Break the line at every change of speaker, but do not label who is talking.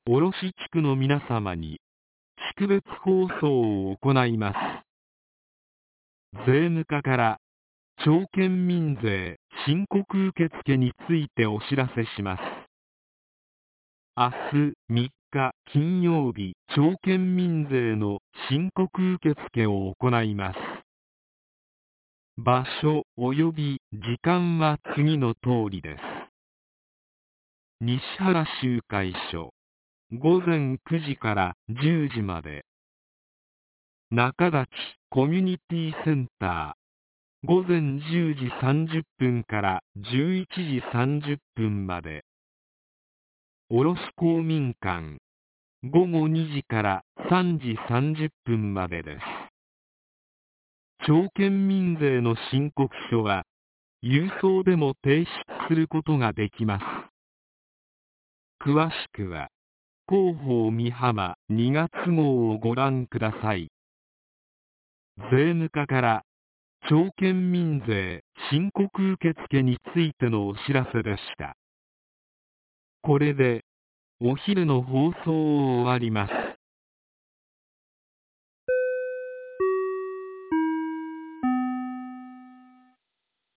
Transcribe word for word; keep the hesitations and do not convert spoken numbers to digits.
卸地区の皆様に、地区別放送を行います。税務課から、町県民税申告受付についてお知らせします。明日みっか金曜日、町県民税の申告受付を行います。場所及び時間は次の通りです。西原集会所、ごぜんくじからじゅうじまで。中立コミュニティセンター、ごぜんじゅうじさんじゅっぷんからじゅういちじさんじゅっぷんまで。卸公民館、ごごにじからさんじさんじゅっぷんまでです。町県民税の申告書は、郵送でも提出することができます。詳しくは、広報美浜にがつ号をご覧ください。税務課から、町県民税申告受付についてのお知らせでした。これで、お昼の放送を終わります。